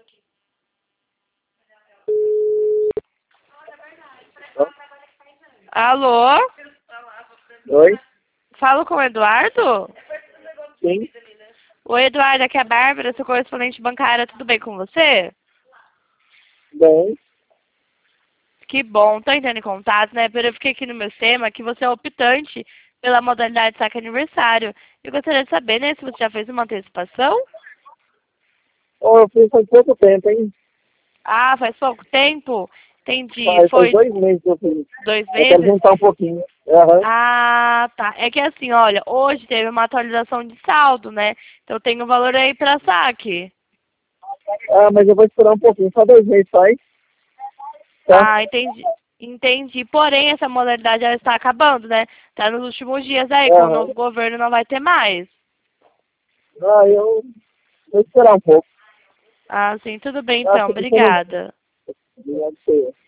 Alô? Oi? Falo com o Eduardo? Sim? Oi, Eduardo, aqui é a Bárbara, sou correspondente bancária, tudo bem com você? Bem? Que bom, tô entrando em contato, né? Eu fiquei aqui no meu sistema que você é optante pela modalidade saque aniversário. Eu gostaria de saber, né, se você já fez uma antecipação? Oh, eu fiz faz pouco tempo, hein? Ah, faz pouco tempo? Entendi. Faz Foi 2 meses que eu fiz. 2 meses? Eu quero juntar um pouquinho. Aham. Ah, tá. É que assim, olha, hoje teve uma atualização de saldo, né? Então tem um valor aí pra saque. Ah, mas eu vou esperar um pouquinho. Só 2 meses faz. Tá? Ah, entendi. Entendi. Porém, essa modalidade ela está acabando, né? Tá nos últimos dias aí, com o Aham. novo governo não vai ter mais. Ah, eu vou esperar um pouco. Ah, sim, tudo bem Ah, então. você não... Obrigada. Obrigado, senhor.